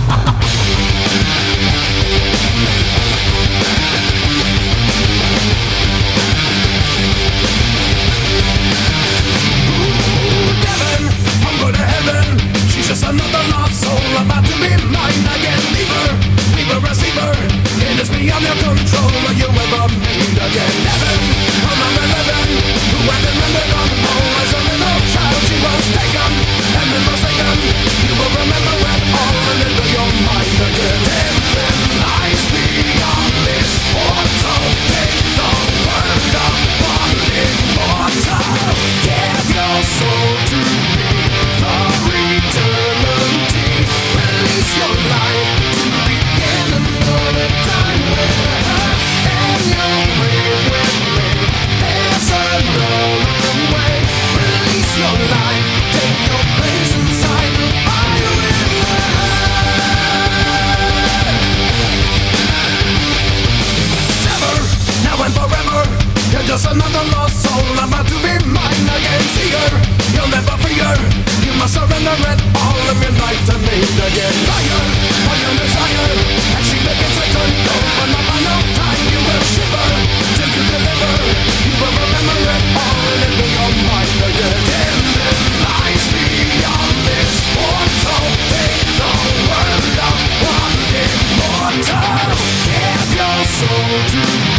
Just another lost soul about to be mine again. Seeker, you'll never fear. You must surrender it all of your life to me again. Liar, for your desire. And she begins to turn over. Not by no time you will shiver till you deliver. You will remember it all and it'll be your mind again. Heaven lies beyond this portal. Take the word of one immortal. Give your soul to me.